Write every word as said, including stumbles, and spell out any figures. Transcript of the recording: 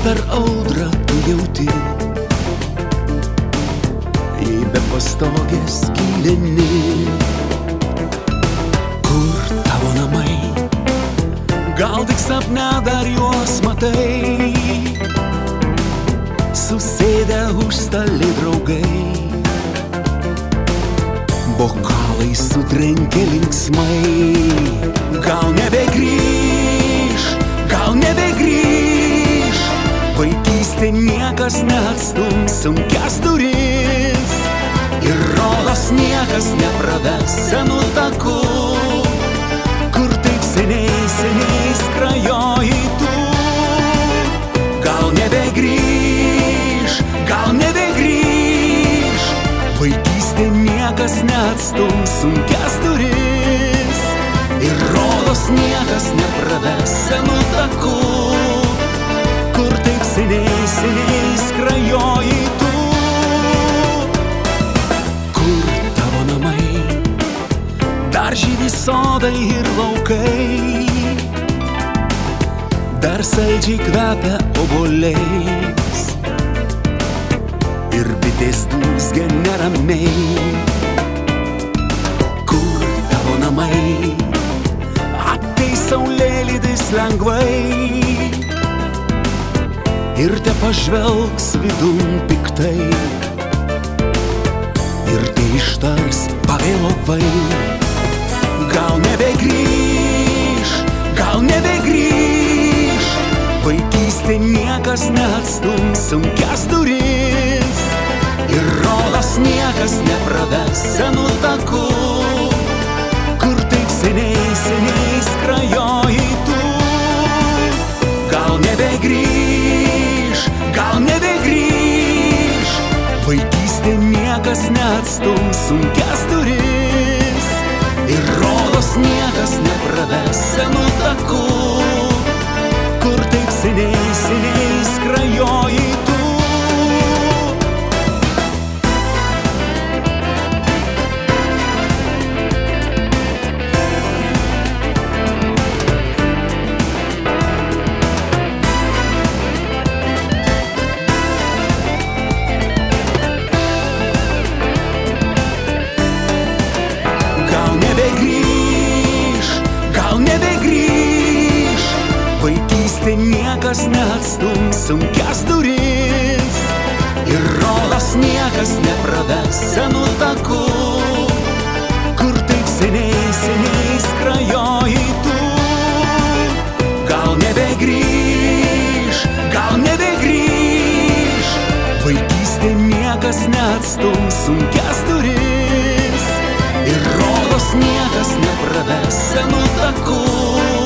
per audrą tu jauti, jei be pastogės gyveni. Kur tavo namai, gal tik sapne dar juos matai, susėdę už stali draugai, bokalai sutrenkė linksmai. Gal nebegrįš, gal nebegrįš, vaikystė niekas neatstums sunkias duris, ir rodos niekas nepraves senų takų, kur taip seniai, seniai skrajojai tu. Gal nebegrįš, gal nebegrįš, vaikystė niekas neatstums sunkias duris, ir rodos niekas nepraves senų takų, kur taip seniai, seniai skrajojai tu. Kur tavo namai, dar žydi sodai ir laukai, dar saldžiai kvepia obuoliais, ir bitės dūzgia neramiai. Kur tavo namai, ateis saulėlydis lengvai, ir te pažvelgs vidun piktai, ir te ištars pavėlovai. Gal nebegrįš, gal nebegrįš, vaikystė niekas neatstums sunkias duris, ir rodos niekas nepraves senų takų, kur taip seniai, seniai skrajojai tu. Gal nebegrįš, gal nebegrįš, vaikystė niekas neatstums sunkias duris, ir rodos niekas nepraves senų takų, kur taip seniai, seniai skrajojai tu. Gal nebegrįš, gal nebegrįš, vaikystė niekas neatstums sunkias duris, ir rodos niekas nepraves senų takų, kur taip seniai, seniai skrajojai tu. Gal nebegrįš, gal nebegrįš, vaikystė niekas neatstums sunkias duris, ir rodos niekas nepraves senų takų,